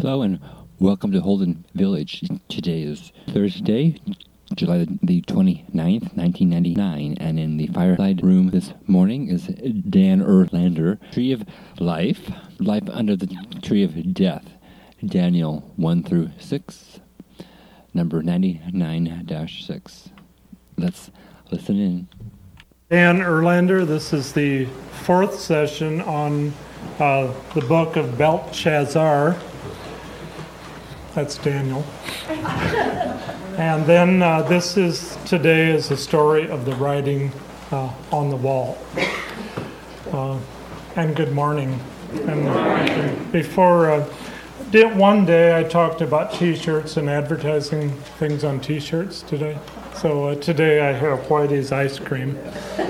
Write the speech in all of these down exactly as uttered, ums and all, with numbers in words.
Hello and welcome to Holden Village. Today is Thursday, July the twenty-ninth, nineteen ninety-nine, and in the fireside room this morning is Dan Erlander, Tree of Life, Life Under the Tree of Death, Daniel one through six, number ninety-nine dash six. Let's listen in. Dan Erlander, this is the fourth session on uh, the book of Belteshazzar. That's Daniel. And then uh, this is, today is the story of the writing uh, on the wall. Uh, and good morning. And before, uh, did, one day I talked about t-shirts and advertising things on t-shirts today. So uh, today I have Whitey's ice cream.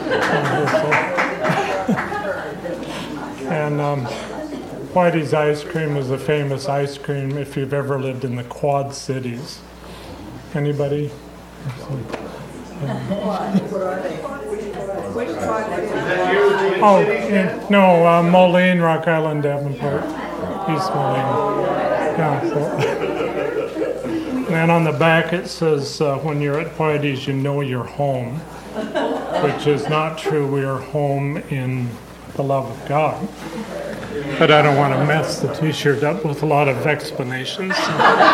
and um, Whitey's ice cream is a famous ice cream if you've ever lived in the Quad Cities. Anybody? Oh, yeah, no, uh, Moline, Rock Island, Davenport. East Moline. Yeah, so. And on the back it says, uh, when you're at Whitey's, you know you're home, which is not true. We are home in the love of God. But I don't want to mess the t-shirt up with a lot of explanations. So,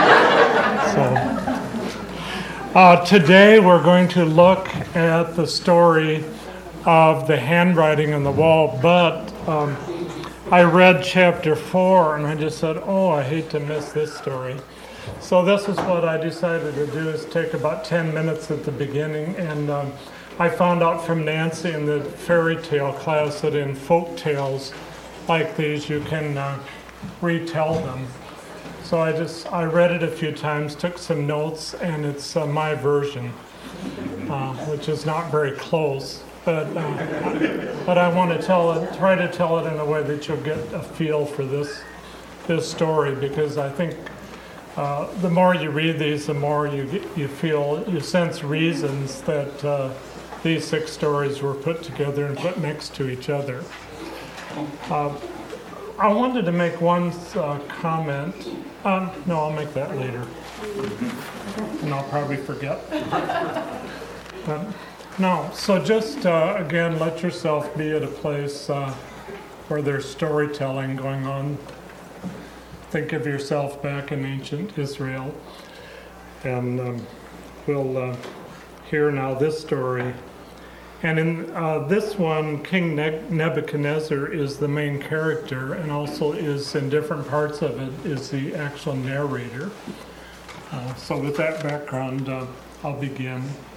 uh, today we're going to look at the story of the handwriting on the wall, but um, I read chapter four and I just said, oh, I hate to miss this story. So this is what I decided to do, is take about ten minutes at the beginning, and um, I found out from Nancy in the fairy tale class that in folk tales like these you can uh, retell them. So I just, I read it a few times, took some notes, and it's uh, my version, uh, which is not very close, but uh, but I want to tell it, try to tell it in a way that you'll get a feel for this this story, because I think Uh, the more you read these, the more you get, you feel, you sense reasons that uh, these six stories were put together and put next to each other. Uh, I wanted to make one uh, comment. Um, no, I'll make that later. And I'll probably forget. But, no, so just, uh, again, let yourself be at a place uh, where there's storytelling going on. Think of yourself back in ancient Israel, and um, we'll uh, hear now this story. And in uh, this one, King ne- Nebuchadnezzar is the main character, and also is, in different parts of it, is the actual narrator. Uh, so with that background, uh, I'll begin.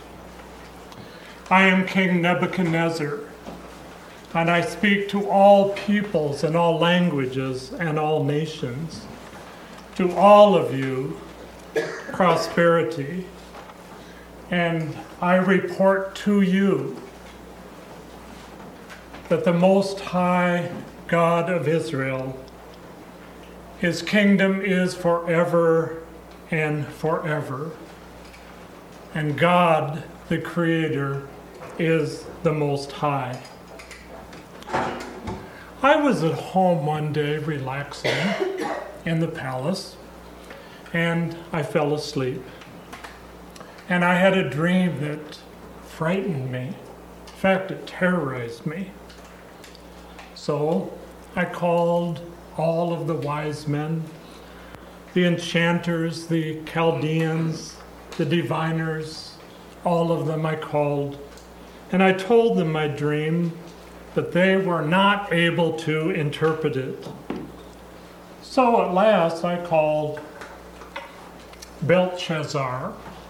I am King Nebuchadnezzar, and I speak to all peoples and all languages and all nations. To all of you, prosperity. And I report to you that the Most High God of Israel, His kingdom is forever and forever. And God, the Creator, is the Most High. I was at home one day relaxing in the palace, and I fell asleep. And I had a dream that frightened me. In fact, it terrorized me. So I called all of the wise men, the enchanters, the Chaldeans, the diviners, all of them I called, and I told them my dream, but they were not able to interpret it. So at last I called Belteshazzar.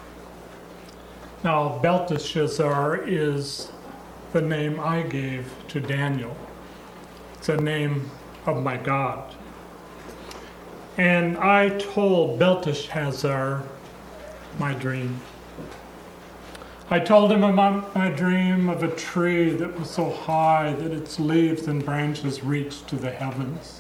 Now, Belteshazzar is the name I gave to Daniel. It's a name of my God. And I told Belteshazzar my dream. I told him about my dream of a tree that was so high that its leaves and branches reached to the heavens.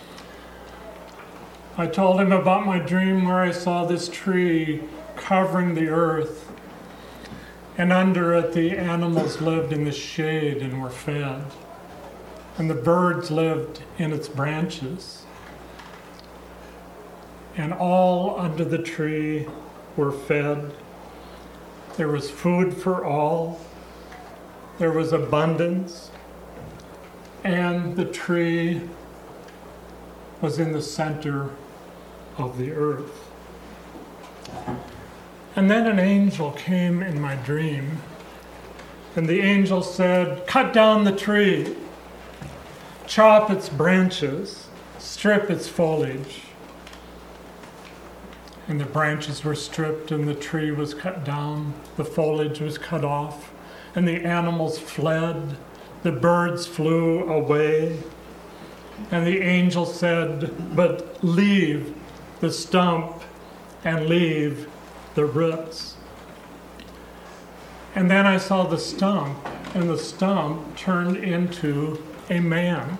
I told him about my dream where I saw this tree covering the earth, and under it the animals lived in the shade and were fed, and the birds lived in its branches. and all under the tree were fed. There was food for all. There was abundance. And the tree was in the center of the earth. And then an angel came in my dream, and the angel said, "Cut down the tree, chop its branches, strip its foliage." And the branches were stripped, and the tree was cut down, the foliage was cut off, and the animals fled, the birds flew away. And the angel said, "But leave the stump and leave the roots." And then I saw the stump, and the stump turned into a man.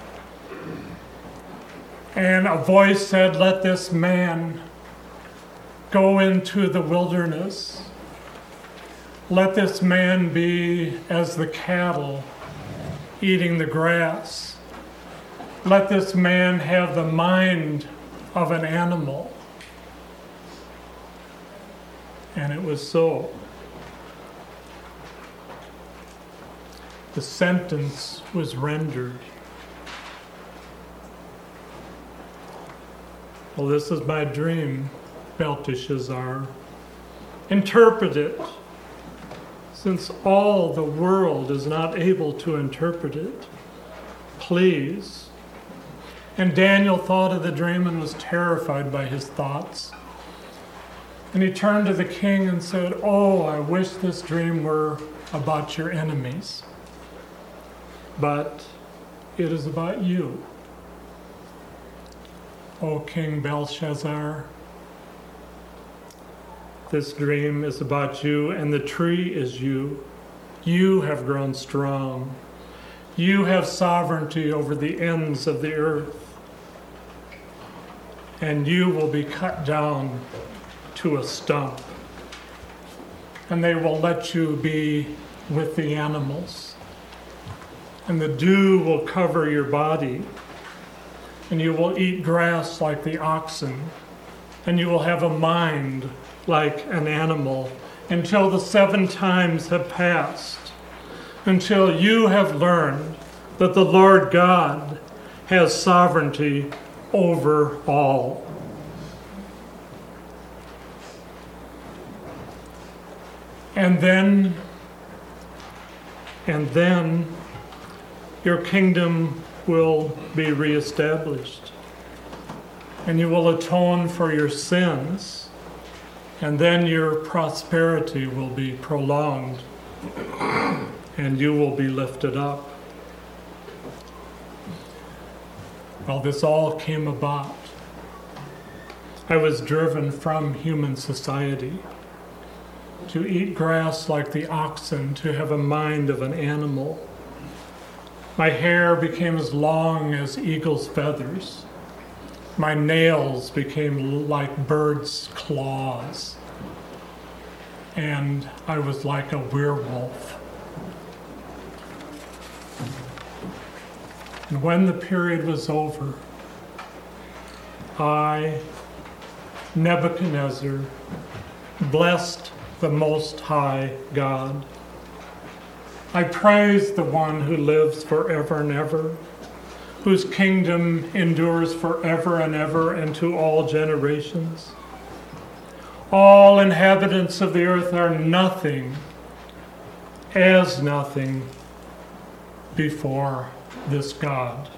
And a voice said, "Let this man go into the wilderness. Let this man be as the cattle eating the grass. Let this man have the mind of an animal." And it was so. The sentence was rendered. Well, this is my dream, Belteshazzar. Interpret it, since all the world is not able to interpret it. Please. And Daniel thought of the dream and was terrified by his thoughts. And he turned to the king and said, "Oh, I wish this dream were about your enemies. But it is about you, O King Belshazzar. This dream is about you, and the tree is you. You have grown strong. You have sovereignty over the ends of the earth. And you will be cut down to a stump. And they will let you be with the animals. And the dew will cover your body. And you will eat grass like the oxen. And you will have a mind like an animal until the seven times have passed. Until you have learned that the Lord God has sovereignty over all." And then, and then your kingdom will be reestablished, and you will atone for your sins, and then your prosperity will be prolonged, and you will be lifted up. Well, this all came about. I was driven from human society to eat grass like the oxen, to have a mind of an animal. My hair became as long as eagle's feathers. My nails became like birds' claws. And I was like a werewolf. And when the period was over, I, Nebuchadnezzar, blessed the Most High God. I praise the one who lives forever and ever, whose kingdom endures forever and ever and to all generations. All inhabitants of the earth are nothing, as nothing, before this God.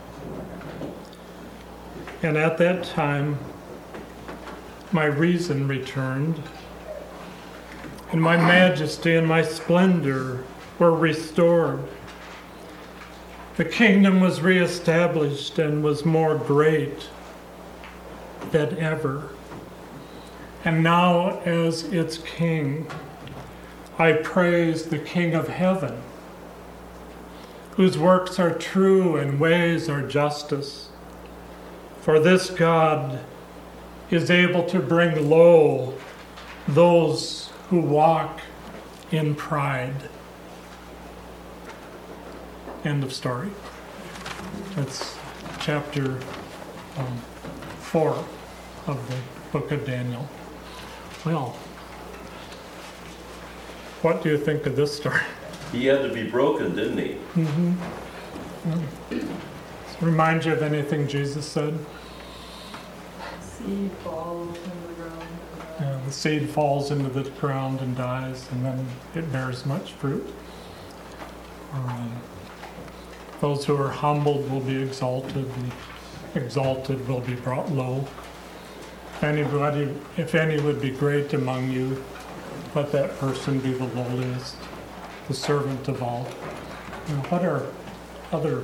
And at that time, my reason returned, and my majesty and my splendor were restored. The kingdom was reestablished and was more great than ever. And now, as its king, I praise the King of heaven, whose works are true and ways are justice. For this God is able to bring low those who walk in pride. End of story. That's chapter um, four. of the book of Daniel. Well, what do you think of this story? He had to be broken, didn't he? Mm-hmm. Yeah. Remind you of anything Jesus said? Seed falls into the ground. Yeah, the seed falls into the ground and dies, and then it bears much fruit. Um, those who are humbled will be exalted, the exalted will be brought low. If anybody, if any would be great among you, let that person be the lowliest, the servant of all. You know, what are other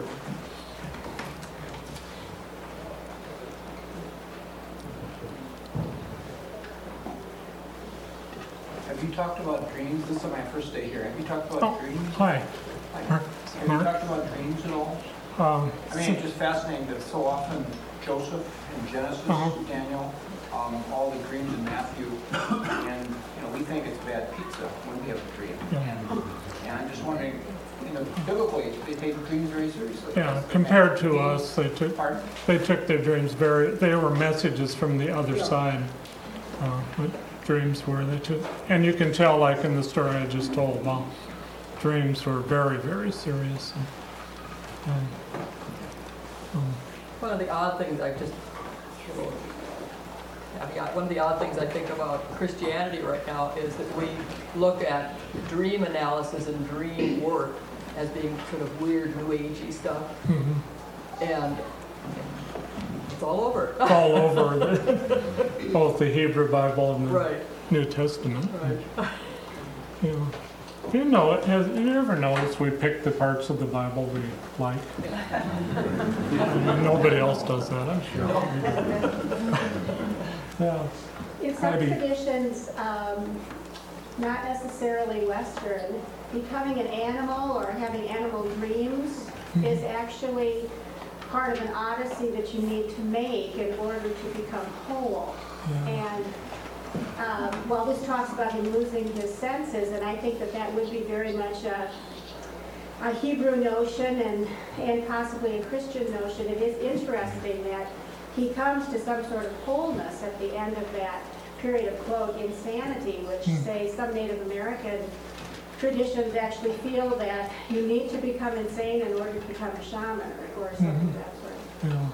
Have you talked about dreams? This is my first day here. Have you talked about Oh, dreams? hi. Hi. Mark. Have you Mark. talked about dreams at all? Um, I mean, it's just fascinating that so often Joseph in Genesis, Uh-huh. Daniel, um, all the dreams in Matthew, and you know, we think it's bad pizza when we have a dream. Yeah. And, and I'm just wondering, you know, biblically, they take dreams very seriously. yeah, compared to us, they took Pardon? they took their dreams very. They were messages from the other Yeah. side. Uh, what dreams were they took, and you can tell, like in the story I just told, well, dreams were very, very serious. And, um, um, One of the odd things I just, I mean, one of the odd things I think about Christianity right now is that we look at dream analysis and dream work as being sort of weird, new agey stuff, mhm. and it's all over. It's all over the, both the Hebrew Bible and the Right, New Testament. right. You know, you know, it has, you ever notice we pick the parts of the Bible we like? Nobody else does that, I'm sure. Yeah. In some Heidi. traditions, um, not necessarily Western, becoming an animal or having animal dreams is actually part of an odyssey that you need to make in order to become whole. Yeah. And um, well, this talks about him losing his senses, and I think that that would be very much a, a Hebrew notion and, and possibly a Christian notion. It is interesting that he comes to some sort of wholeness at the end of that period of, quote, insanity, which Hmm. say some Native American traditions actually feel that you need to become insane in order to become a shaman or, or something Mhm. of that sort. Yeah.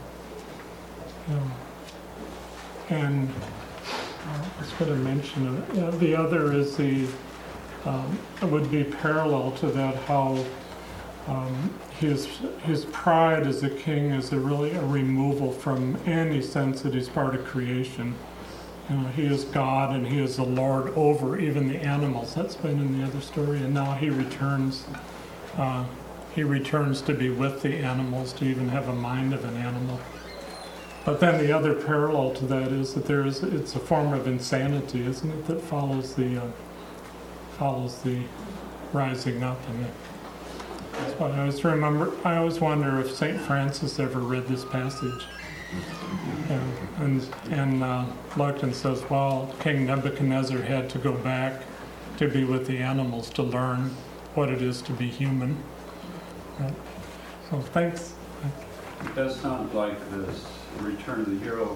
Yeah. And uh, I was going to mention it. Yeah, the other is the, um, it would be parallel to that, how um, his his pride as a king is a really a removal from any sense that he's part of creation. You know, he is God and he is the Lord over even the animals. That's been in the other story, and now he returns. Uh, he returns to be with the animals, to even have a mind of an animal. But then the other parallel to that is that there is it's a form of insanity, isn't it, that follows the uh, follows the rising up. And that's why I always remember. I always wonder if Saint Francis ever read this passage. Yeah, and and uh, looked and says, well, King Nebuchadnezzar had to go back to be with the animals to learn what it is to be human. Right. So thanks. It does sound like this Return of the Hero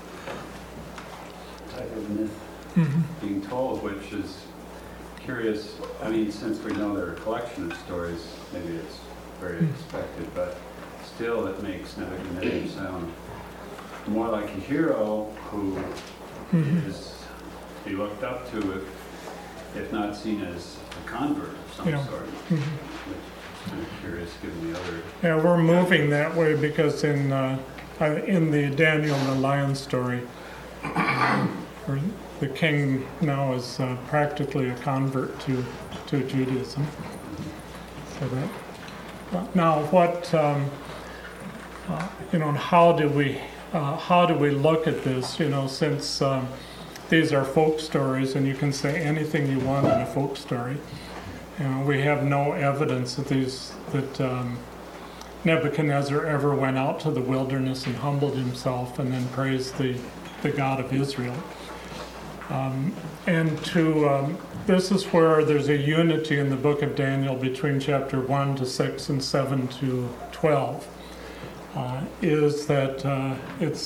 type of myth Mm-hmm. being told, which is curious. I mean, since we know they're a collection of stories, maybe it's very Mm. expected, but still it makes Nebuchadnezzar sound more like a hero who Mhm. is be looked up to, if, if not seen as a convert of some Yeah. sort. Mhm. Which is kind of curious given the other. Yeah, we're moving that way because in uh, uh, in the Daniel and the lion story, where the king now is uh, practically a convert to to Judaism. So that uh, now what um, uh, you know, and how do we uh, how do we look at this? You know, since um, these are folk stories, and you can say anything you want in a folk story. You know, we have no evidence that these that um, Nebuchadnezzar ever went out to the wilderness and humbled himself and then praised the, the God of Israel. Um, and to um, this is where there's a unity in the book of Daniel between chapter one to six and seven to twelve. Uh, is that uh, it's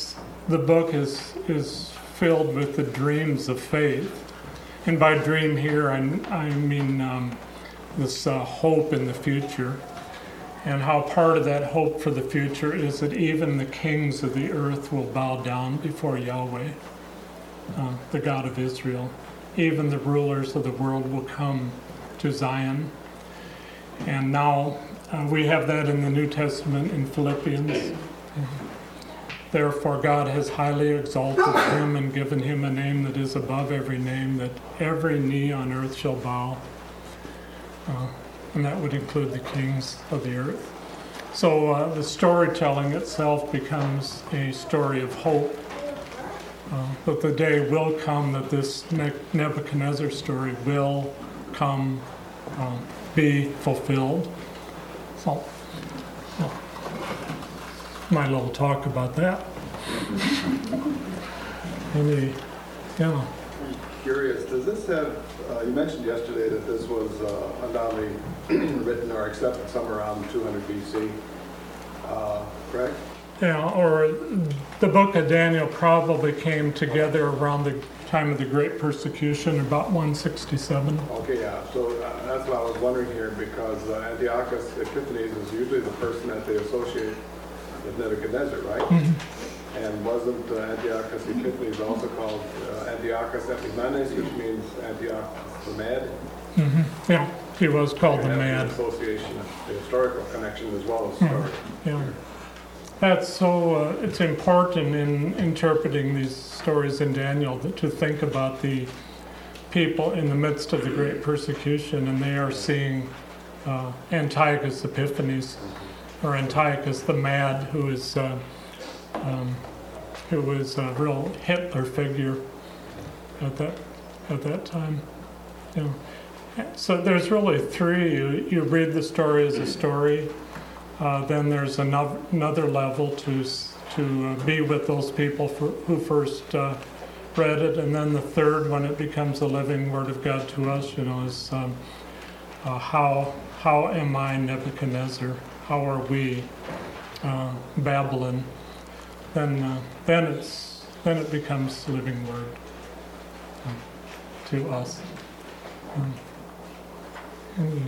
the book is is filled with the dreams of faith. And by dream here, I, I mean um, this uh, hope in the future. And how part of that hope for the future is that even the kings of the earth will bow down before Yahweh, uh, the God of Israel. Even the rulers of the world will come to Zion. And now uh, we have that in the New Testament in Philippians. Therefore God has highly exalted him and given him a name that is above every name, that every knee on earth shall bow. Uh, and that would include the kings of the earth. So uh, the storytelling itself becomes a story of hope. Uh, that the day will come that this Ne- Nebuchadnezzar story will come, uh, be fulfilled. So, well, my little talk about that. Any, yeah. Curious, does this have, uh, you mentioned yesterday that this was uh, undoubtedly written or accepted somewhere around two hundred B C, uh, correct? Yeah, or the book of Daniel probably came together around the time of the Great Persecution, about one sixty-seven. Okay, yeah, so uh, that's what I was wondering here, because uh, Antiochus Epiphanes is usually the person that they associate with Nebuchadnezzar, right? Mm-hmm. And wasn't uh, Antiochus Epiphanes also called uh, Antiochus Epiphanes, which means Antiochus the Mad? Mm-hmm. Yeah, he was called the And Mad. the association, the historical connection as well as story. Mm-hmm. Yeah. That's so, uh, it's important in interpreting these stories in Daniel that to think about the people in the midst of the great persecution, and they are seeing uh, Antiochus Epiphanes, or Antiochus the Mad, who is uh, um, who was a real Hitler figure at that at that time. Yeah. So there's really three. You, you read the story as a story. Uh, then there's another, another level to to uh, be with those people for, who first uh, read it, and then the third, when it becomes a living Word of God to us, you know, is um, uh, how how am I Nebuchadnezzar? How are we uh, Babylon? Then uh, then it's then it becomes the living Word um, to us. Um, and,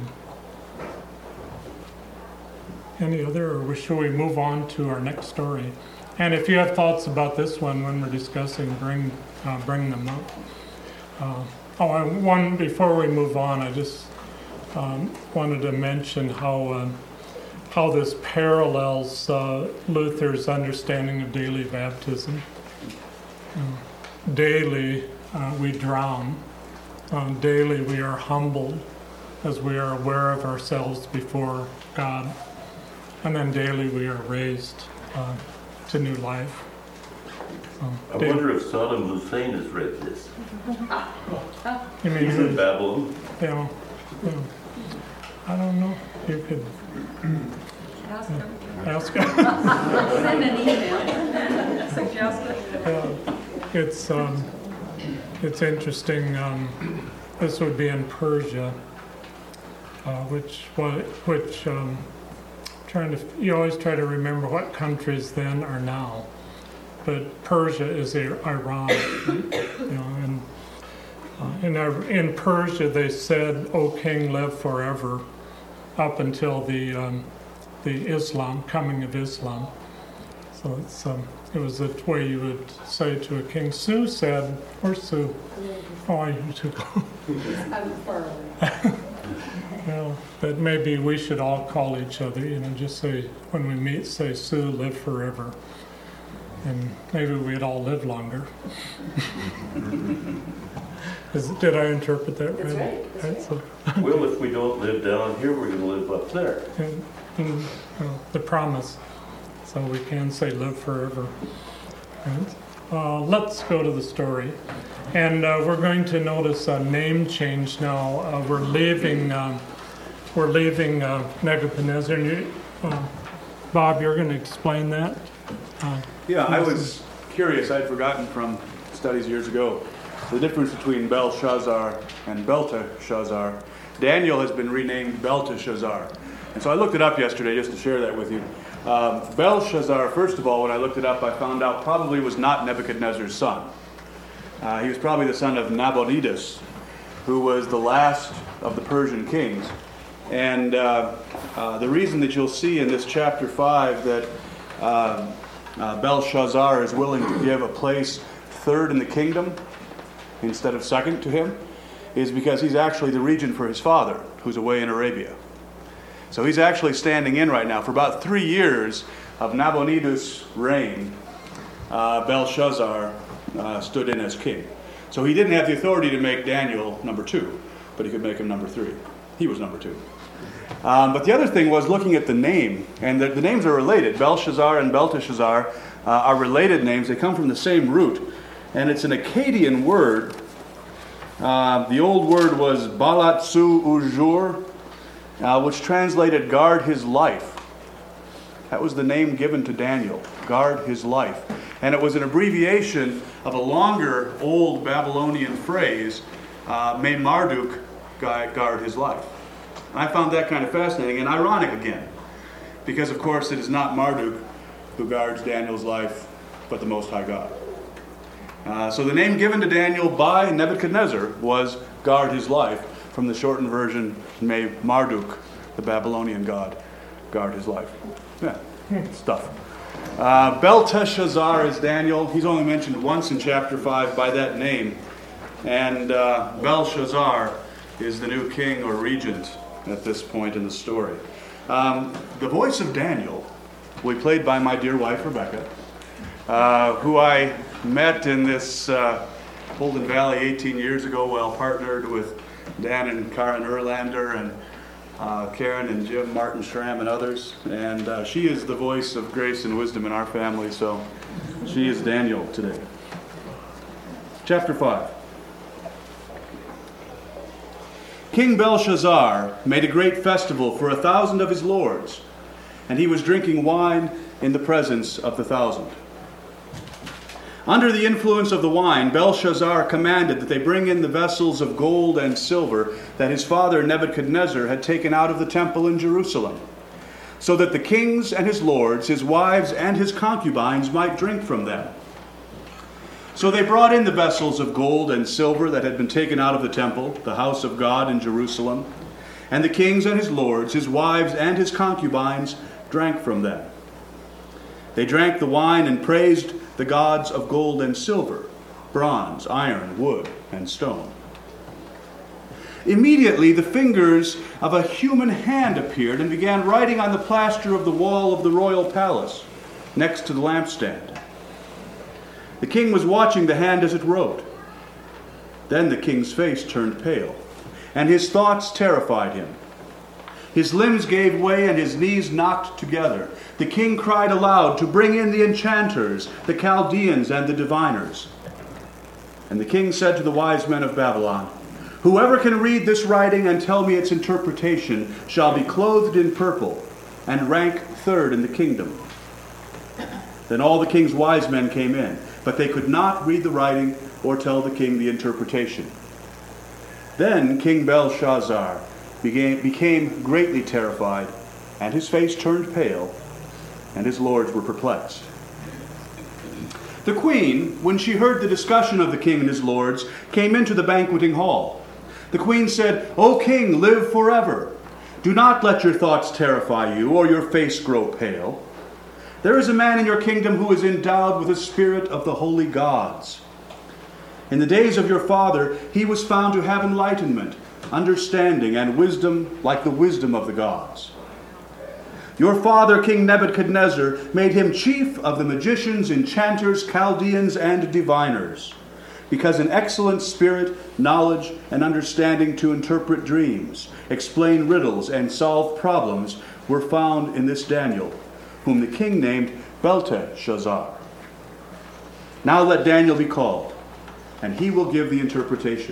Any other, or should we move on to our next story? And if you have thoughts about this one when we're discussing, bring uh, bring them up. Uh, oh, I, one before we move on, I just um, wanted to mention how uh, how this parallels uh, Luther's understanding of daily baptism. Uh, daily uh, we drown. Uh, daily we are humbled as we are aware of ourselves before God. And then daily we are raised uh, to new life. Um, I daily, wonder if Saddam Hussein has read this. you mean, He's in Babylon. yeah, yeah. I don't know. You could Ask him. ask him. Send an email. Suggest it. Yeah. It's um, it's interesting. Um, this would be in Persia, uh, which what which. Um, Trying to, you always try to remember what countries then are now, but Persia is Iran, you know, and uh, in in Persia they said, "O King, live forever," up until the um, the Islam coming of Islam. So it's um, it was the way you would say to a king. Sue said, or Sue, oh, you too. I'm far Well, but maybe we should all call each other, you know, just say, when we meet, say, Sue, live forever. And maybe we'd all live longer. Is, did I interpret that That's right? right. That's right. So, Well, if we don't live down here, we're going to live up there. and, and, well, the promise. So we can say live forever. And, uh, let's go to the story. And uh, we're going to notice a name change now. Uh, we're leaving um, we're leaving uh, Nebuchadnezzar. And you, uh, Bob, you're going to explain that? Uh, Yeah, I was curious. I'd forgotten from studies years ago the difference between Belshazzar and Belteshazzar. Daniel has been renamed Belteshazzar. And so I looked it up yesterday just to share that with you. Um, Belshazzar, first of all, when I looked it up, I found out probably was not Nebuchadnezzar's son. Uh, he was probably the son of Nabonidus, who was the last of the Persian kings. And uh, uh, the reason that you'll see in this chapter five that uh, uh, Belshazzar is willing to give a place third in the kingdom instead of second to him is because he's actually the regent for his father, who's away in Arabia. So he's actually standing in right now. For about three years of Nabonidus' reign, uh, Belshazzar uh, stood in as king. So he didn't have the authority to make Daniel number two, but he could make him number three. He was number two. Um, but the other thing was looking at the name, and the, the names are related. Belshazzar and Belteshazzar uh, are related names. They come from the same root, and it's an Akkadian word. Uh, the old word was Balatsu Ujur, uh, which translated guard his life. That was the name given to Daniel, guard his life. And it was an abbreviation of a longer old Babylonian phrase, uh, may Marduk guard his life. I found that kind of fascinating and ironic again, because of course it is not Marduk who guards Daniel's life, but the Most High God. Uh, so the name given to Daniel by Nebuchadnezzar was guard his life. From the shortened version, may Marduk, the Babylonian god, guard his life. Yeah, stuff. Uh, Belteshazzar is Daniel. He's only mentioned once in chapter five by that name. And uh, Belshazzar is the new king or regent at this point in the story. Um, the voice of Daniel will be played by my dear wife, Rebecca, uh, who I met in this uh, Holden Valley eighteen years ago while partnered with Dan and Karen Erlander and uh, Karen and Jim Martin Schramm and others. And uh, she is the voice of grace and wisdom in our family, so she is Daniel today. Chapter five. King Belshazzar made a great festival for a thousand of his lords, and he was drinking wine in the presence of the thousand. Under the influence of the wine, Belshazzar commanded that they bring in the vessels of gold and silver that his father Nebuchadnezzar had taken out of the temple in Jerusalem, so that the kings and his lords, his wives, and his concubines might drink from them. So they brought in the vessels of gold and silver that had been taken out of the temple, the house of God in Jerusalem, and the kings and his lords, his wives, and his concubines drank from them. They drank the wine and praised the gods of gold and silver, bronze, iron, wood, and stone. Immediately the fingers of a human hand appeared and began writing on the plaster of the wall of the royal palace, next to the lampstand. The king was watching the hand as it wrote. Then the king's face turned pale, and his thoughts terrified him. His limbs gave way and his knees knocked together. The king cried aloud to bring in the enchanters, the Chaldeans, and the diviners. And the king said to the wise men of Babylon, "Whoever can read this writing and tell me its interpretation shall be clothed in purple and rank third in the kingdom." Then all the king's wise men came in, but they could not read the writing or tell the king the interpretation. Then King Belshazzar Became, became greatly terrified, and his face turned pale, and his lords were perplexed. The queen, when she heard the discussion of the king and his lords, came into the banqueting hall. The queen said, "O king, live forever. Do not let your thoughts terrify you, or your face grow pale. There is a man in your kingdom who is endowed with the spirit of the holy gods. In the days of your father, he was found to have enlightenment, understanding, and wisdom like the wisdom of the gods. Your father, King Nebuchadnezzar, made him chief of the magicians, enchanters, Chaldeans, and diviners, because an excellent spirit, knowledge, and understanding to interpret dreams, explain riddles, and solve problems were found in this Daniel, whom the king named Belteshazzar. Now let Daniel be called, and he will give the interpretation."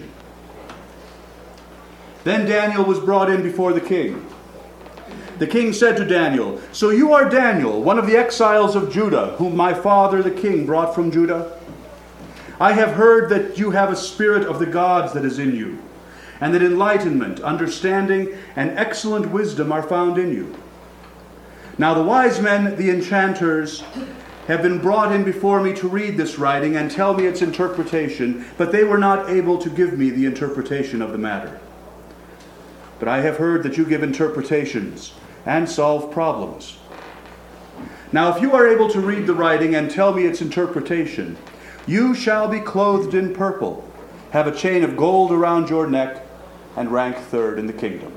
Then Daniel was brought in before the king. The king said to Daniel, "So you are Daniel, one of the exiles of Judah, whom my father the king brought from Judah? I have heard that you have a spirit of the gods that is in you, and that enlightenment, understanding, and excellent wisdom are found in you. Now the wise men, the enchanters, have been brought in before me to read this writing and tell me its interpretation, but they were not able to give me the interpretation of the matter. But I have heard that you give interpretations and solve problems. Now if you are able to read the writing and tell me its interpretation, you shall be clothed in purple, have a chain of gold around your neck, and rank third in the kingdom.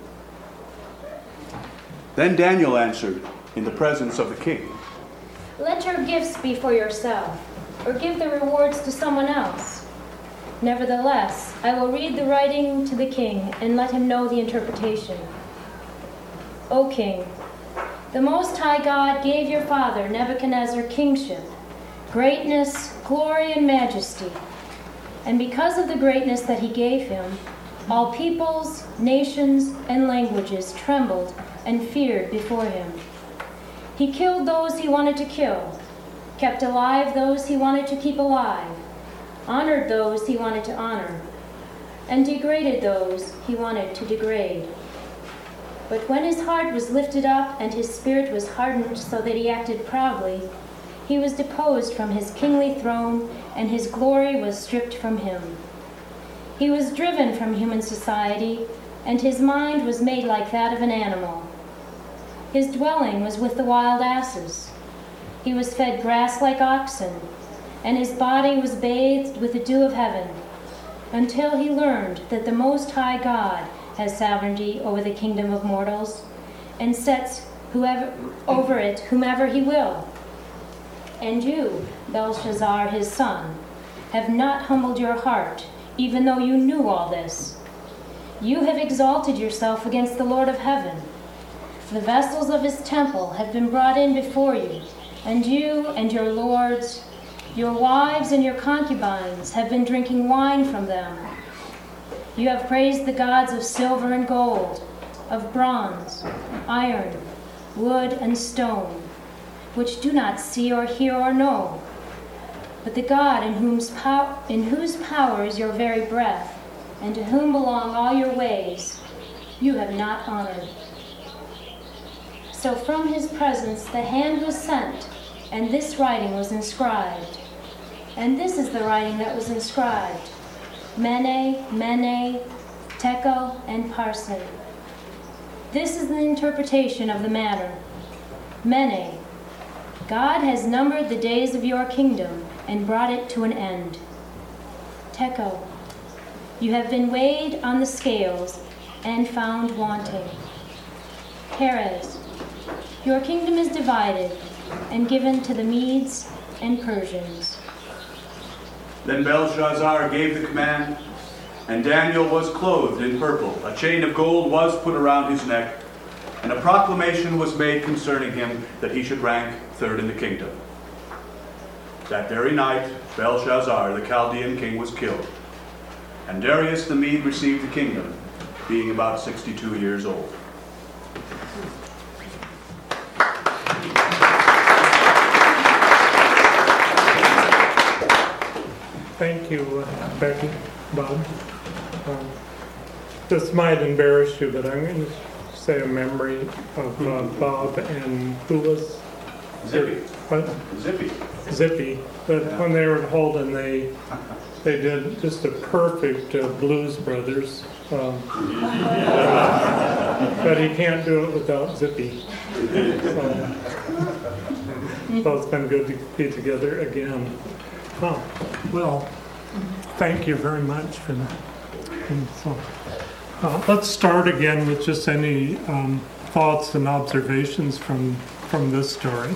Then Daniel answered in the presence of the king, Let your gifts be for yourself, or give the rewards to someone else. Nevertheless, I will read the writing to the king and let him know the interpretation. O king, the Most High God gave your father Nebuchadnezzar kingship, greatness, glory, and majesty. And because of the greatness that he gave him, all peoples, nations, and languages trembled and feared before him. He killed those he wanted to kill, kept alive those he wanted to keep alive, honored those he wanted to honor, and degraded those he wanted to degrade. But when his heart was lifted up and his spirit was hardened so that he acted proudly, he was deposed from his kingly throne, and his glory was stripped from him. He was driven from human society, and his mind was made like that of an animal. His dwelling was with the wild asses. He was fed grass like oxen, and his body was bathed with the dew of heaven, until he learned that the Most High God has sovereignty over the kingdom of mortals, and sets whoever over it whomever he will. And you, Belshazzar his son, have not humbled your heart, even though you knew all this. You have exalted yourself against the Lord of heaven. The vessels of his temple have been brought in before you, and you and your lords, your wives and your concubines have been drinking wine from them. You have praised the gods of silver and gold, of bronze, iron, wood, and stone, which do not see or hear or know. But the God in whose, pow- in whose power is your very breath, and to whom belong all your ways, you have not honored. So from his presence the hand was sent, and this writing was inscribed. And this is the writing that was inscribed: Mene, Mene, Tekel, and Parsin. This is the interpretation of the matter. Mene, God has numbered the days of your kingdom and brought it to an end. Tekel, you have been weighed on the scales and found wanting. Peres, your kingdom is divided and given to the Medes and Persians. Then Belshazzar gave the command, and Daniel was clothed in purple. A chain of gold was put around his neck, and a proclamation was made concerning him that he should rank third in the kingdom. That very night, Belshazzar, the Chaldean king, was killed, and Darius the Mede received the kingdom, being about sixty-two years old. Thank you, uh, Becky, Bob. Um, this might embarrass you, but I'm going to say a memory of uh, Bob and who was Zippy. What? Zippy. Zippy. But Yeah. when they were at Holden, they they did just a perfect uh, Blues Brothers. Um, but he can't do it without Zippy. So, so it's been good to be together again. Oh, well, thank you very much for that. And so, uh, let's start again with just any um, thoughts and observations from from this story.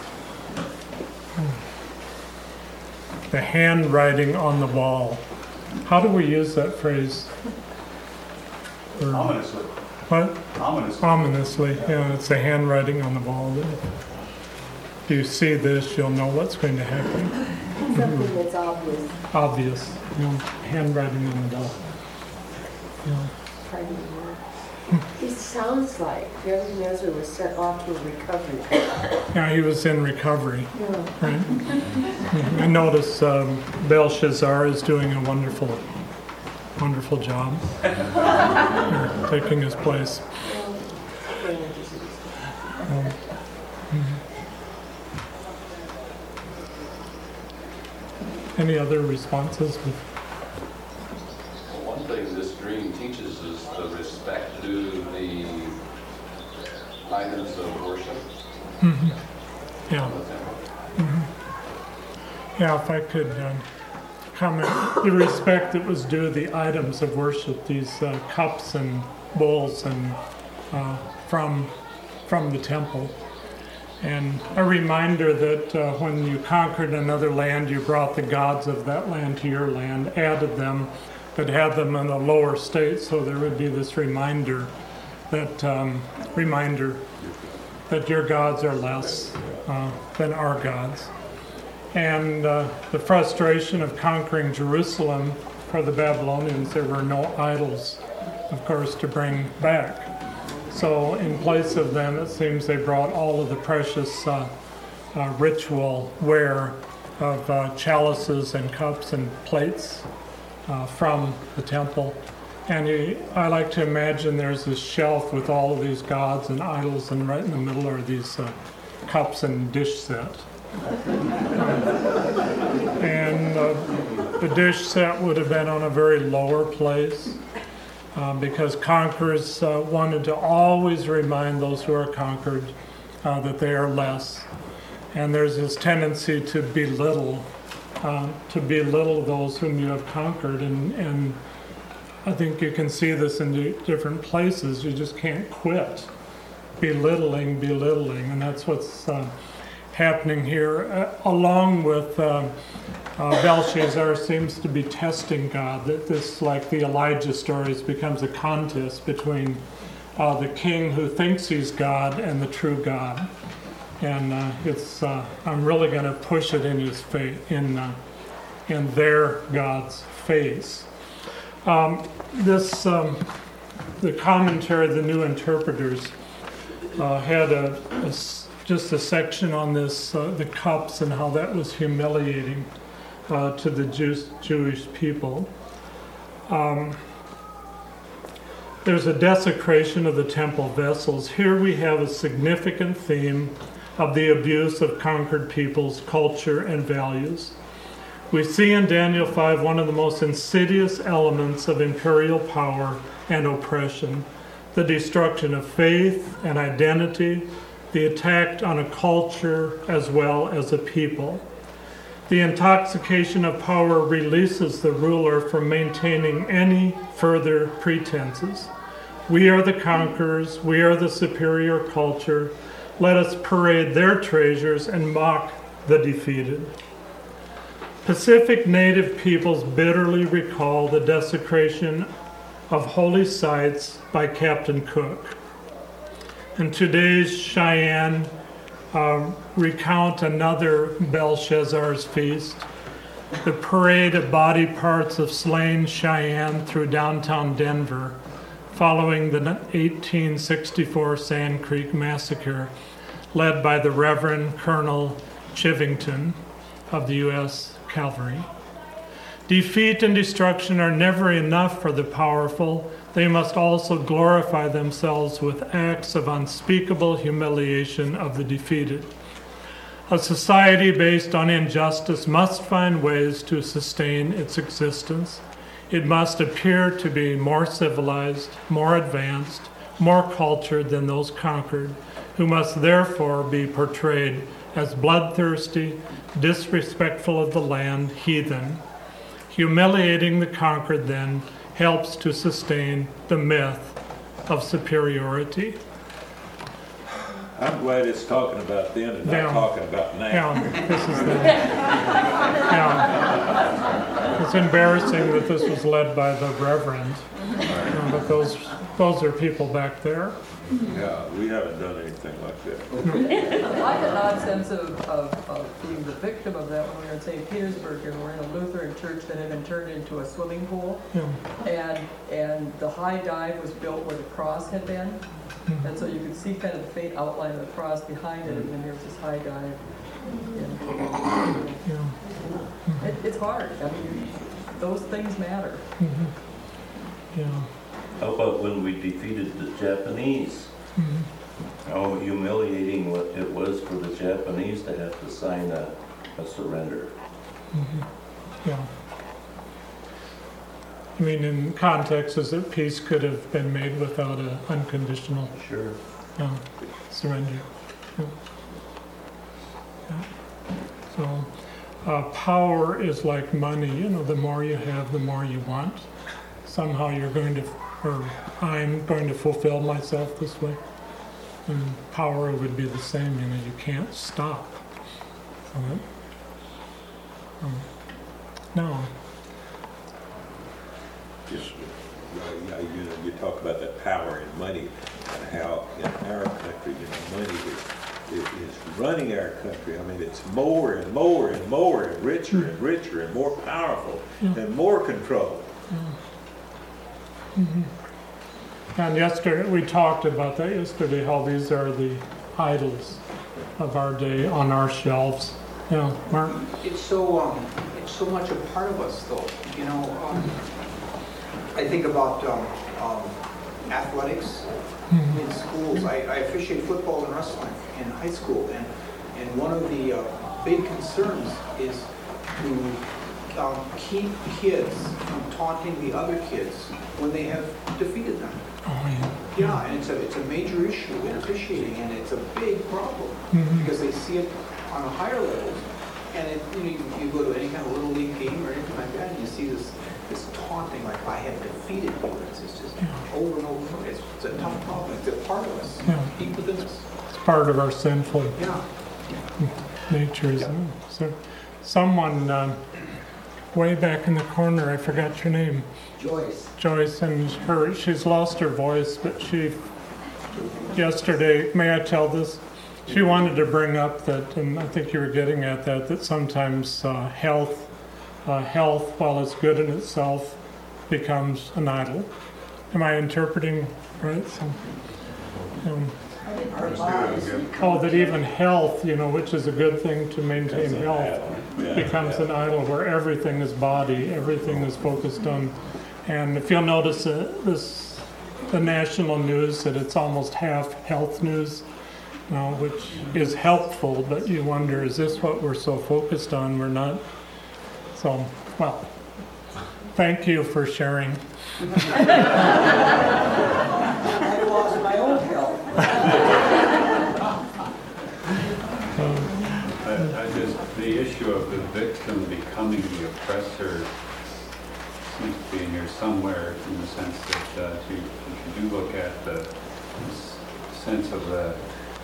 The handwriting on the wall. How do we use that phrase? Or, Ominously. what? Ominously. Ominously. Yeah, it's the handwriting on the wall. If you see this, you'll know what's going to happen. Something that's obvious. Obvious. You know, handwriting on the wall. Yeah. It sounds like Nebuchadnezzar was set off to a recovery. Yeah, he was in recovery. Yeah. Right. I notice um, Belshazzar is doing a wonderful, wonderful job, yeah, taking his place. Um, Any other responses? Well, one thing this dream teaches is the respect to the items of worship. Mm-hmm. Yeah. Mm-hmm. Yeah, if I could um, comment, the respect that was due the items of worship, these uh, cups and bowls and uh, from from the temple. And a reminder that uh, when you conquered another land, you brought the gods of that land to your land, added them, but had them in a lower state, so there would be this reminder that um, reminder that your gods are less uh, than our gods. And uh, the frustration of conquering Jerusalem for the Babylonians, there were no idols, of course, to bring back. So in place of them, it seems they brought all of the precious uh, uh, ritual ware of uh, chalices and cups and plates uh, from the temple. And he, I like to imagine there's this shelf with all of these gods and idols, and right in the middle are these uh, cups and dish set. And uh, the dish set would have been on a very lower place. Uh, because conquerors uh, wanted to always remind those who are conquered uh, that they are less. And there's this tendency to belittle, uh, to belittle those whom you have conquered. And, and I think you can see this in d- different places. You just can't quit belittling, belittling. And that's what's uh, happening here, uh, along with uh, Uh, Belshazzar seems to be testing God, that this, like the Elijah stories, becomes a contest between uh, the king who thinks he's God and the true God. And uh, it's uh, I'm really going to push it in his face, in uh, in their God's face. Um, this um, the commentary, the New Interpreters, uh, had a, a just a section on this, uh, the cups and how that was humiliating Uh, to the Jews, Jewish people. Um, there's a desecration of the temple vessels. Here we have a significant theme of the abuse of conquered people's culture and values. We see in Daniel five one of the most insidious elements of imperial power and oppression, the destruction of faith and identity, the attack on a culture as well as a people. The intoxication of power releases the ruler from maintaining any further pretenses. We are the conquerors, we are the superior culture. Let us parade their treasures and mock the defeated. Pacific Native peoples bitterly recall the desecration of holy sites by Captain Cook. And today's Cheyenne Uh, recount another Belshazzar's feast, the parade of body parts of slain Cheyenne through downtown Denver, following the eighteen sixty-four Sand Creek Massacre, led by the Reverend Colonel Chivington of the U S Cavalry. Defeat and destruction are never enough for the powerful. They must also glorify themselves with acts of unspeakable humiliation of the defeated. A society based on injustice must find ways to sustain its existence. It must appear to be more civilized, more advanced, more cultured than those conquered, who must therefore be portrayed as bloodthirsty, disrespectful of the land, heathen. Humiliating the conquered, then, helps to sustain the myth of superiority. I'm glad it's talking about then and Down. not talking about now. Down. This is the Down. It's embarrassing that this was led by the Reverend, you know, but those those are people back there. Yeah, we haven't done anything like that. I had an odd sense of, of, of being the victim of that when we were in Saint Petersburg, and we're in a Lutheran church that had been turned into a swimming pool. Yeah. And and the high dive was built where the cross had been. Mm-hmm. And so you could see kind of the faint outline of the cross behind it, and then there was this high dive. And, Yeah. it, it's hard. I mean, those things matter. Mm-hmm. Yeah. How about when we defeated the Japanese? Mm-hmm. How humiliating what it was for the Japanese to have to sign a, a surrender. Mm-hmm. Yeah. I mean, in context, is that peace could have been made without an unconditional Sure. uh, surrender. Yeah. Yeah. So, uh, power is like money. You know, the more you have, the more you want. Somehow you're going to, or I'm going to fulfill myself this way. And power would be the same. You know, you can't stop. So that, um, no. Just, uh, you know, you talk about that power and money and how in our country, you know, money is, is, is running our country. I mean, it's more and more and more and richer and richer and more powerful Yeah. and more control. Yeah. Mm-hmm. And yesterday, we talked about that yesterday, how these are the idols of our day on our shelves. Yeah, Mark? It's so, um, it's so much a part of us, though. You know, um, I think about um, um, athletics Mhm. in schools. I, I officiate football and wrestling in high school, and and one of the uh, big concerns is to um, keep kids from taunting the other kids when they have defeated them. Oh, yeah. Yeah, and it's a it's a major issue in officiating, and it's a big problem Mhm. because they see it on a higher level, and it, you know, you, you go to any kind of little league game or anything like that, and you see this this taunting, like I have defeated you. It's, it's just over and over. It's, it's a tough problem. It's a part of us, Yeah. deep within us. It's part of our sinful Yeah. nature, isn't it? So, someone um, way back in the corner, I forgot your name. Joyce. Joyce, and her, she's lost her voice, but she, yesterday, may I tell this? She wanted to bring up that, and I think you were getting at that, that sometimes uh, health, uh, health, while it's good in itself, becomes an idol. Am I interpreting right? So, um, oh, that even health, you know, which is a good thing to maintain health, becomes an idol where everything is body, everything is focused on. And if you'll notice uh, this, the national news, that it's almost half health news, you know, which is helpful, but you wonder, is this what we're so focused on? We're not. So, well, thank you for sharing. I lost my own health. I, I just, the issue of the victim becoming the oppressor seems to be in here somewhere, in the sense that uh, if, you, if you do look at the s- sense of the,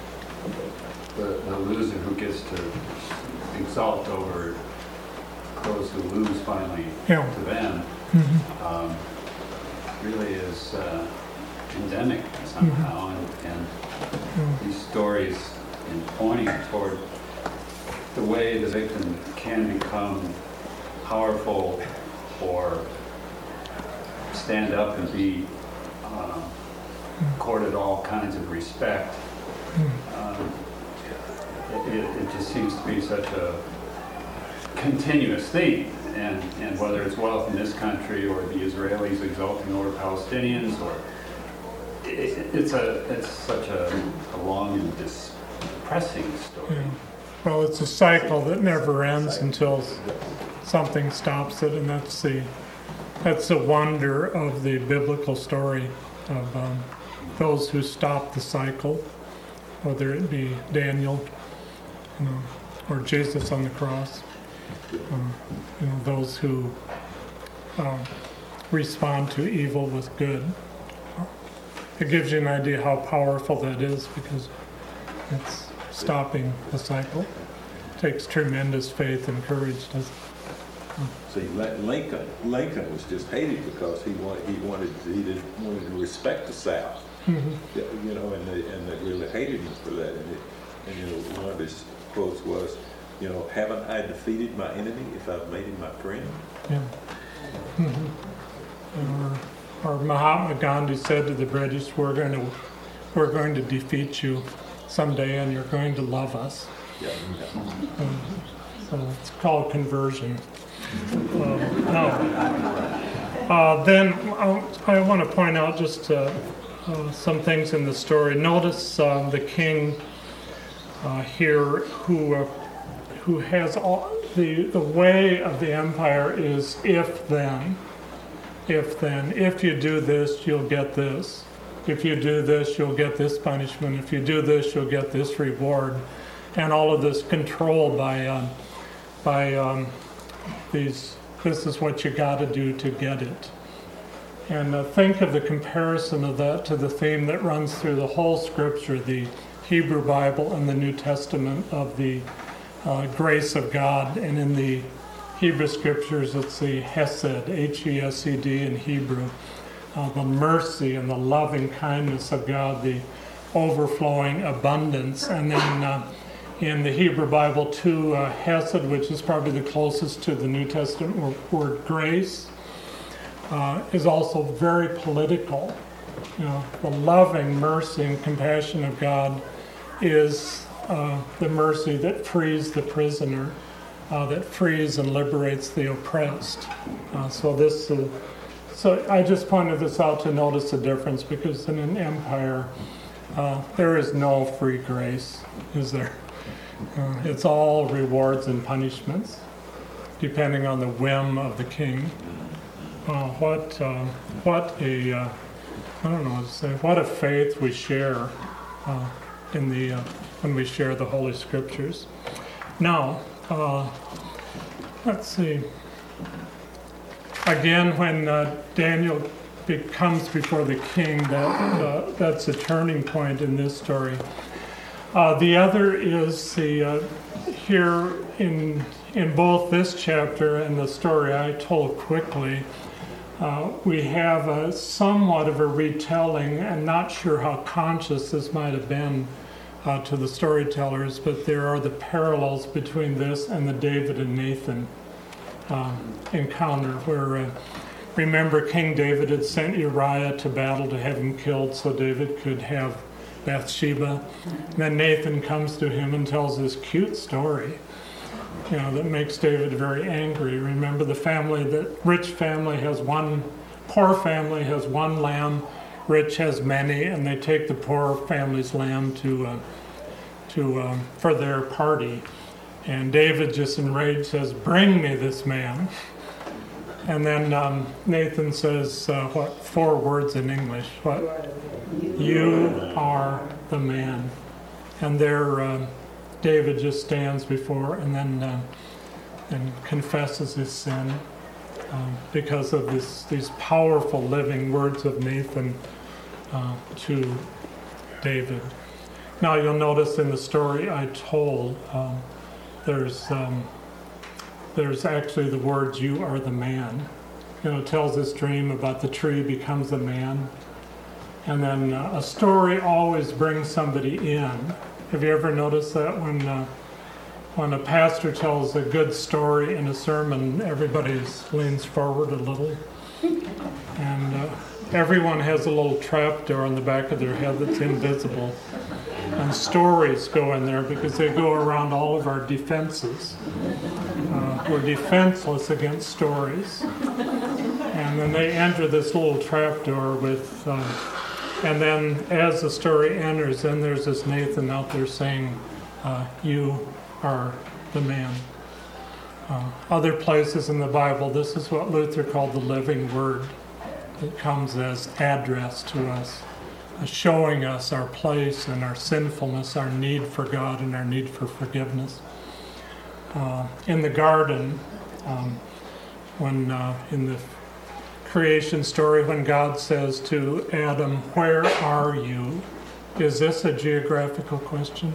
the, the loser who gets to exalt over those who lose finally Yeah. to them, Mhm. um, really is uh, endemic somehow, and, and Mm. these stories in pointing toward the way the victim can become powerful or stand up and be um, accorded all kinds of respect. Um, it, it, it just seems to be such a continuous theme, and, and whether it's wealth in this country or the Israelis exulting over Palestinians, or it, it's a it's such a, a long and depressing story. Yeah. Well, it's a cycle that never ends until something stops it, and that's the that's the wonder of the biblical story of um, those who stop the cycle, whether it be Daniel, you know, or Jesus on the cross. Um, you know, those who um, respond to evil with good. It gives you an idea how powerful that is, because it's stopping the cycle. It takes tremendous faith and courage, doesn't it? See, Lincoln, Lincoln was just hated because he wanted, he wanted, he didn't wanted to respect the South. Mhm. You know, and they, and they really hated him for that. And, it, and you know, one of his quotes was, you know, haven't I defeated my enemy if I've made him my friend? Yeah. Mhm. Or, or Mahatma Gandhi said to the British, "We're going to, we're going to defeat you someday, and you're going to love us." Yeah. yeah. Um, so it's called conversion. Um, no. Uh, then I'll, I want to point out just uh, uh, some things in the story. Notice uh, the king uh, here, who uh, who has all the, the way of the empire is if then. If then. If you do this, you'll get this. If you do this, you'll get this punishment. If you do this, you'll get this reward. And all of this controlled by, um, by um, these, this is what you got to do to get it. And uh, think of the comparison of that to the theme that runs through the whole scripture, the Hebrew Bible and the New Testament of the uh, grace of God. And in the Hebrew scriptures, it's the Hesed, H E S E D in Hebrew, uh, the mercy and the loving kindness of God, the overflowing abundance. And then uh, in the Hebrew Bible, too, uh, Hesed, which is probably the closest to the New Testament word grace, uh, is also very political. You know, the loving mercy and compassion of God is uh, the mercy that frees the prisoner, uh, that frees and liberates the oppressed. Uh, so this, uh, so I just pointed this out to notice the difference, because in an empire, uh, there is no free grace, is there? Uh, it's all rewards and punishments, depending on the whim of the king. Uh, what, uh, what a, uh, I don't know what to say, what a faith we share uh, in the, uh, when we share the Holy Scriptures. Now, uh, let's see. Again, when uh, Daniel be- comes before the king, that uh, that's a turning point in this story. Uh, the other is the uh, here in in both this chapter and the story I told quickly. Uh, we have a somewhat of a retelling, and not sure how conscious this might have been uh, to the storytellers, but there are the parallels between this and the David and Nathan uh, encounter, where uh, remember King David had sent Uriah to battle to have him killed so David could have Bathsheba. And then Nathan comes to him and tells this cute story, you know, that makes David very angry. Remember, the family, the rich family has one, poor family has one lamb, rich has many, and they take the poor family's lamb to, uh, to um, for their party. And David, just enraged, says, "Bring me this man." And then um, Nathan says, uh, what, four words in English, what? You are the man. And there, uh, David just stands before and then uh, and confesses his sin um, because of this, these powerful living words of Nathan uh, to David. Now you'll notice in the story I told, um, there's um, there's actually the words, "You are the man." You know, it tells this dream about the tree becomes the man. And then uh, a story always brings somebody in. Have you ever noticed that when uh, when a pastor tells a good story in a sermon, everybody leans forward a little, and uh, everyone has a little trap door on the back of their head that's invisible, and stories go in there because they go around all of our defenses. Uh, we're defenseless against stories, and then they enter this little trap door with. Uh, And then as the story enters, then there's this Nathan out there saying, uh, "You are the man." Uh, other places in the Bible, this is what Luther called the living word. It comes as address to us, uh, showing us our place and our sinfulness, our need for God and our need for forgiveness. Uh, in the garden, um, when uh, in the creation story, when God says to Adam, "Where are you?" Is this a geographical question?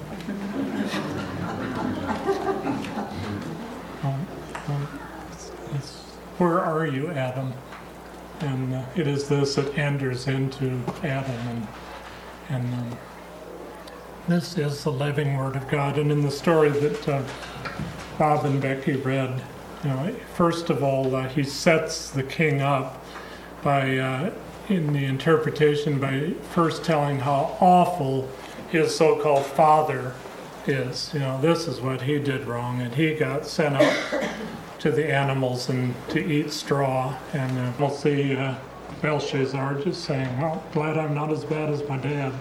um, um, it's, it's, where are you, Adam? And uh, it is this that enters into Adam, and and um, this is the living Word of God. And in the story that uh, Bob and Becky read, you know, first of all, uh, he sets the king up by, uh, in the interpretation, by first telling how awful his so-called father is. You know, this is what he did wrong, and he got sent out to the animals and to eat straw. And uh, we'll see uh, Belshazzar just saying, "Well, glad I'm not as bad as my dad."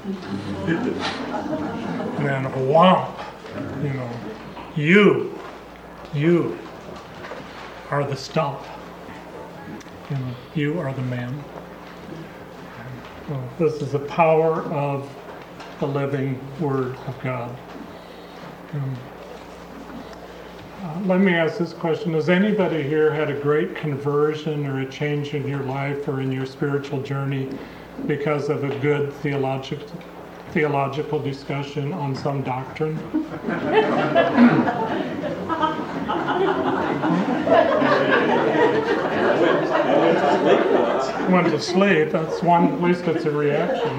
And then whomp, you know, you, you, are the stump. You know, you are the man. Well, this is the power of the living Word of God. Um, uh, let me ask this question. Has anybody here had a great conversion or a change in your life or in your spiritual journey because of a good theological theological discussion on some doctrine? Went to sleep. That's one, at least it's a reaction.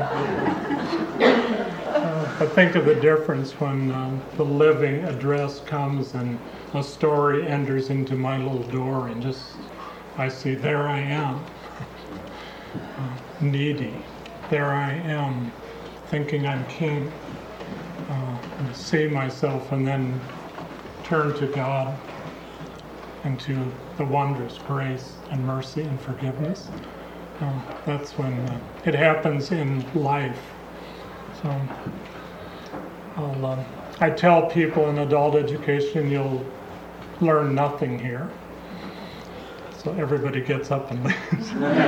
Uh, but think of the difference when uh, the living address comes and a story enters into my little door, and just I see, there I am, uh, needy. There I am, thinking I'm king. Uh, and see myself and then turn to God and to the wondrous grace and mercy and forgiveness. Uh, that's when uh, it happens in life. So I'll, uh, I tell people in adult education, you'll learn nothing here. So everybody gets up and leaves.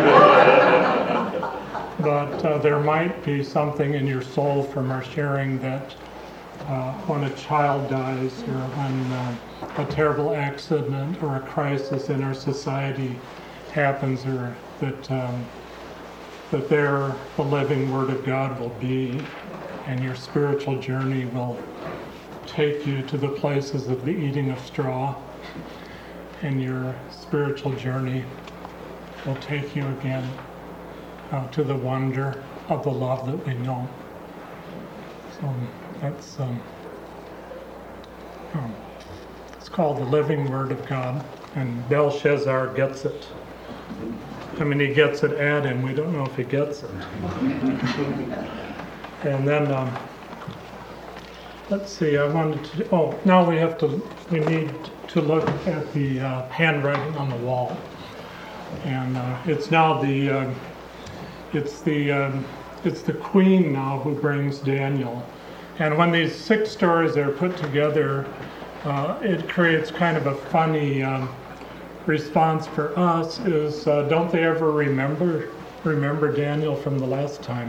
But uh, there might be something in your soul from our sharing that uh, when a child dies or when uh, a terrible accident or a crisis in our society happens, or that um, that there the living Word of God will be, and your spiritual journey will take you to the places of the eating of straw, and your spiritual journey will take you again uh, to the wonder of the love that we know. So that's um, um, it's called the living Word of God, and Belshazzar gets it. I mean, he gets it at him. We don't know if he gets it. And then, um, let's see, I wanted to, oh, now we have to, we need to look at the uh, handwriting on the wall. And uh, it's now the, uh, it's the, um, it's the queen now who brings Daniel. And when these six stories are put together, uh, it creates kind of a funny um, response for us is, uh, don't they ever remember remember Daniel from the last time?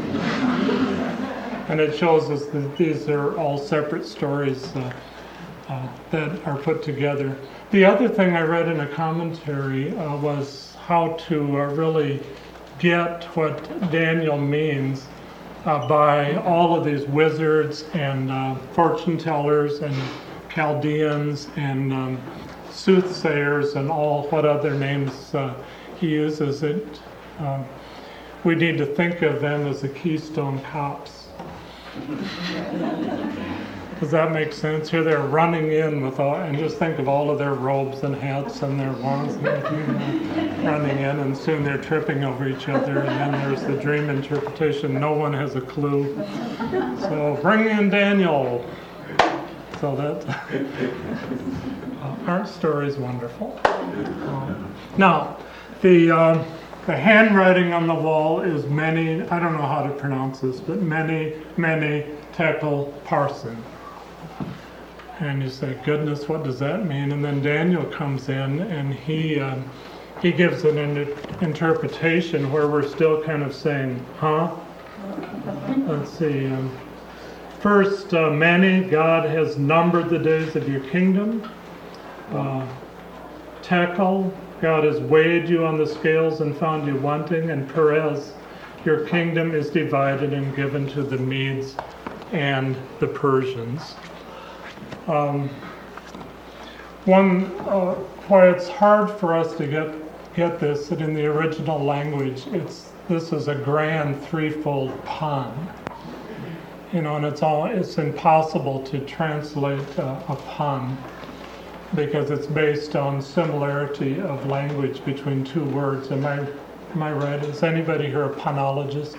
And it shows us that these are all separate stories uh, uh, that are put together. The other thing I read in a commentary uh, was how to uh, really get what Daniel means uh, by all of these wizards and uh, fortune tellers and Chaldeans and um, soothsayers and all what other names uh, he uses. It um, we need to think of them as the Keystone Cops. Does that make sense? Here they're running in with all, and just think of all of their robes and hats and their wands and everything, running in, and soon they're tripping over each other, and then there's the dream interpretation. No one has a clue. So bring in Daniel. So that uh, aren't stories wonderful? Um, now, the um, the handwriting on the wall is many. I don't know how to pronounce this, but many, many tekel parsin. And you say, goodness, what does that mean? And then Daniel comes in and he um, he gives an in- interpretation where we're still kind of saying, huh? Let's see. Um, First, uh, many, God has numbered the days of your kingdom. Uh, tekel, God has weighed you on the scales and found you wanting. And Perez, your kingdom is divided and given to the Medes and the Persians. Um, one, uh, why it's hard for us to get get this, that in the original language, it's this is a grand threefold pun. You know, and it's all it's impossible to translate uh, a pun because it's based on similarity of language between two words. Am I am I right? Is anybody here a punologist?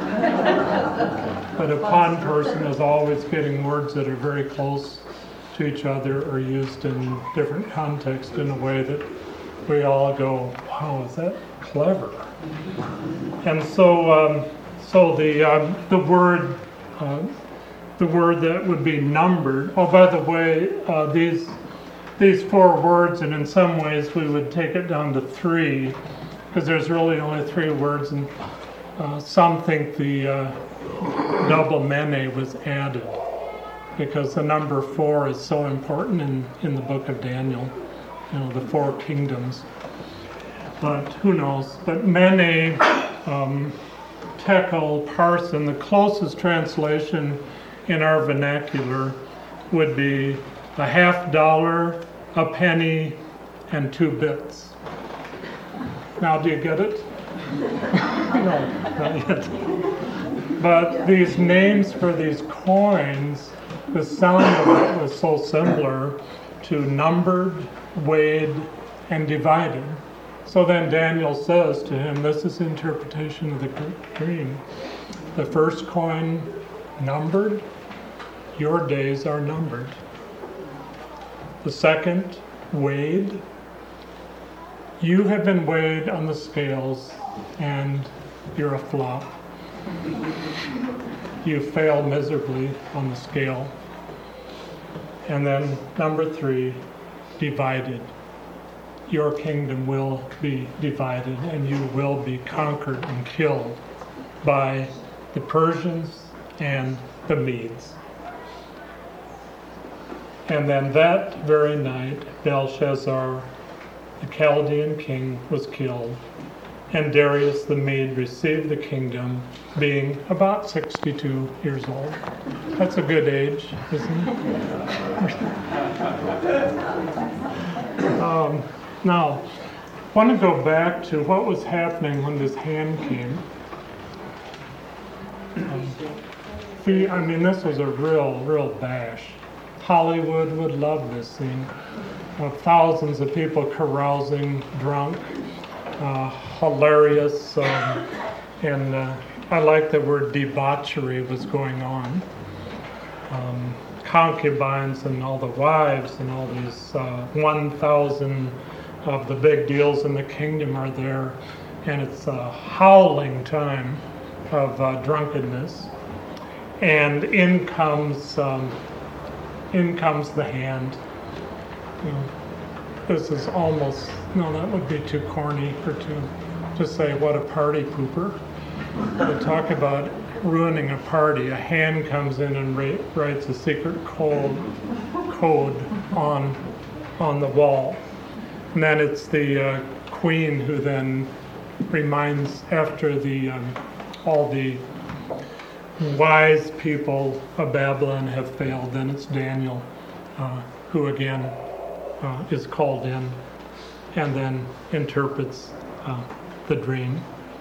But a pun person is always getting words that are very close to each other or used in different contexts in a way that we all go, wow, is that clever? And so, um, so the um, the word. Uh, the word that would be numbered. Oh, by the way, uh, these these four words, and in some ways we would take it down to three, because there's really only three words, and uh, some think the uh, double mene was added, because the number four is so important in, in the book of Daniel, you know, the four kingdoms. But who knows? But mene, um, tekel, parson, the closest translation in our vernacular would be a half dollar, a penny, and two bits. Now, do you get it? No, not yet. But these names for these coins, the sound of it was so similar to numbered, weighed, and divided. So then Daniel says to him, this is interpretation of the dream. The first coin numbered, your days are numbered. The second, weighed, you have been weighed on the scales and you're a flop. You fail miserably on the scale. And then number three, divided. Your kingdom will be divided and you will be conquered and killed by the Persians and the Medes. And then that very night, Belshazzar, the Chaldean king, was killed, and Darius the Mede received the kingdom, being about sixty-two years old. That's a good age, isn't it? um, now, I want to go back to what was happening when this hand came. Um, see, I mean, this was a real, real bash. Hollywood would love this scene. Uh, thousands of people carousing, drunk, uh, hilarious, um, and uh, I like the word debauchery was going on. Um, concubines and all the wives and all these uh, one thousand of the big deals in the kingdom are there, and it's a howling time of uh, drunkenness. And in comes um, in comes the hand. You know, this is almost, no, that would be too corny or too, to say what a party pooper. They talk about ruining a party. A hand comes in and ra- writes a secret code code on on the wall. And then it's the uh, queen who then reminds, after the um, all the wise people of Babylon have failed, then it's Daniel uh, who again uh, is called in and then interprets uh, the dream.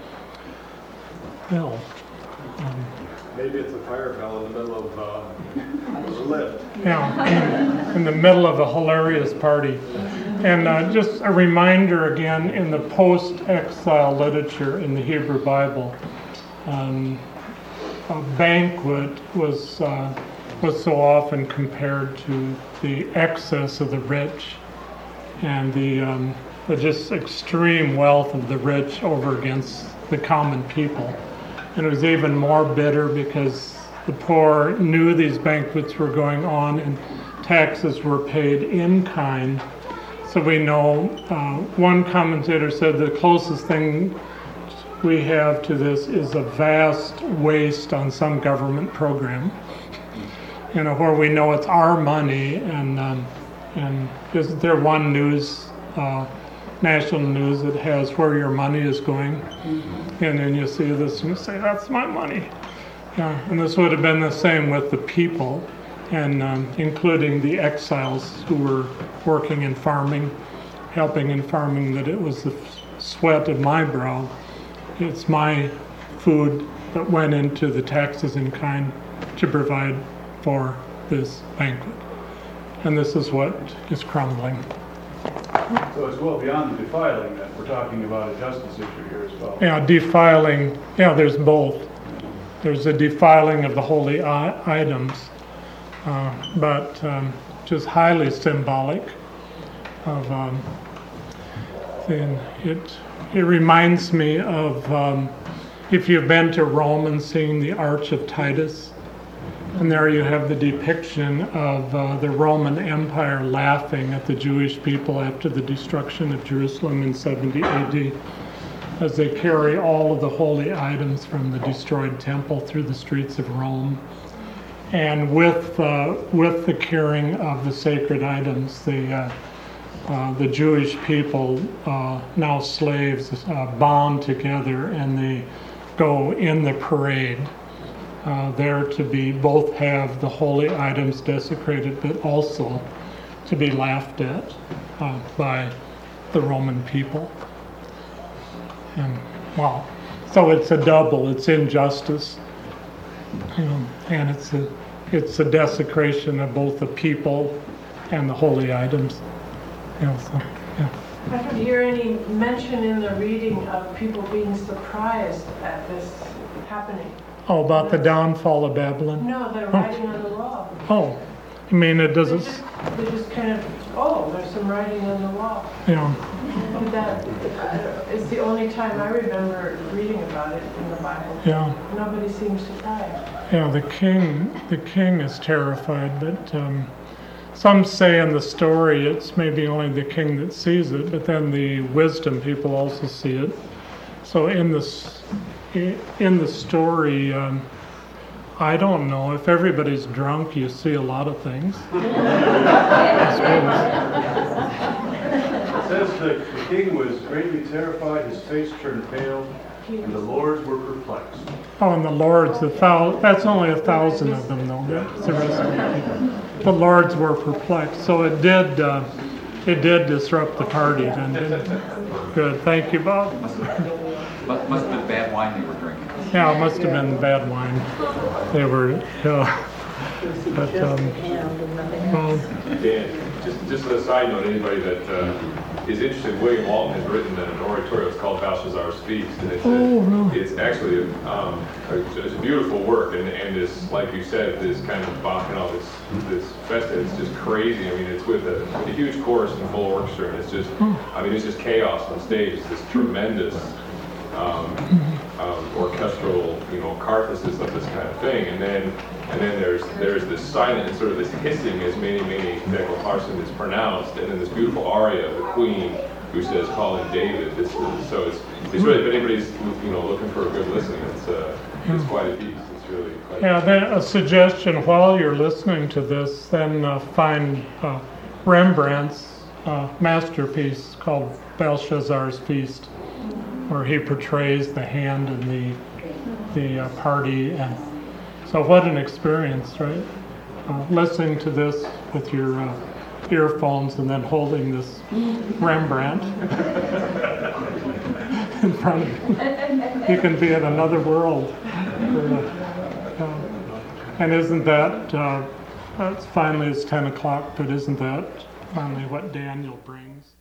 Well, um, maybe it's a fire bell in the middle of uh, the lift. Yeah, in, in the middle of a hilarious party. And uh, just a reminder again, in the post-exile literature in the Hebrew Bible, um, a banquet was uh, was so often compared to the excess of the rich and the, um, the just extreme wealth of the rich over against the common people. And it was even more bitter because the poor knew these banquets were going on and taxes were paid in kind. So we know, uh, one commentator said the closest thing we have to this is a vast waste on some government program, you know, where we know it's our money, and um, and isn't there one news, uh, national news that has where your money is going, mm-hmm. and then you see this and you say, that's my money. Yeah, and this would have been the same with the people, and um, including the exiles who were working in farming, helping in farming, that it was the sweat of my brow. It's my food that went into the taxes in kind to provide for this banquet. And this is what is crumbling. So it's well beyond the defiling that we're talking about a justice issue here as well. Yeah, defiling, yeah, there's both. There's a defiling of the holy I- items, uh, but um, just highly symbolic of, um, then it It reminds me of, um, if you've been to Rome and seen the Arch of Titus, And there you have the depiction of uh, the Roman Empire laughing at the Jewish people after the destruction of Jerusalem in seventy A D, as they carry all of the holy items from the destroyed temple through the streets of Rome. And with uh, with the carrying of the sacred items, the uh, uh, the Jewish people, uh, now slaves, uh, bond together, and they go in the parade. Uh, there to be both have the holy items desecrated, but also to be laughed at uh, by the Roman people. And wow, so it's a double. It's injustice, you know, and it's a it's a desecration of both the people and the holy items. You know, so yeah. I didn't hear any mention in the reading of people being surprised at this happening. Oh, about the downfall of Babylon? No, they're writing on the wall. Oh, I mean, it doesn't... They just, they just kind of, oh, there's some writing on the wall. Yeah. But that is the only time I remember reading about it in the Bible. Yeah. Nobody seems surprised. Yeah, the king, the king is terrified, but um, some say in the story it's maybe only the king that sees it, but then the wisdom people also see it. So in this... In the story, um, I don't know, if everybody's drunk, you see a lot of things. It says that the king was greatly terrified, his face turned pale, and the lords were perplexed. Oh, and the lords, the thou- that's only a thousand of them, though. That's the rest of the people. The lords were perplexed. So it did, uh, it did disrupt the party, then, didn't it? Good, thank you, Bob. Must, must have been bad wine they were drinking. Yeah, it must have been bad wine. They were, yeah. But, um, well, Dan, just, just as a side note, anybody that uh, is interested, William Walton has written an oratorio. It's called Belshazzar's Feast, and it's, oh, a, really? it's actually a, um, a, it's a beautiful work, and, and this, like you said, this kind of Bach and all this, this festa, it's just crazy. I mean, it's with a, with a huge chorus and full orchestra, and it's just, I mean, it's just chaos on stage. It's this tremendous Um, um, orchestral, you know, catharsis of this kind of thing, and then and then there's there's this silent and sort of this hissing as many many Michael Parson is pronounced, and then this beautiful aria of the Queen who says, "Calling David." This is, so it's it's really, if anybody's, you know, looking for a good listen, it's uh, it's quite a piece. It's really quite yeah. Then a suggestion while you're listening to this, then uh, find uh, Rembrandt's uh, masterpiece called Belshazzar's Feast, where he portrays the hand and the the uh, party, and so what an experience, right? Uh, listening to this with your uh, earphones and then holding this Rembrandt in front of you. You can be in another world. Uh, uh, and isn't that, uh, it's finally it's ten o'clock, but isn't that finally what Daniel brings?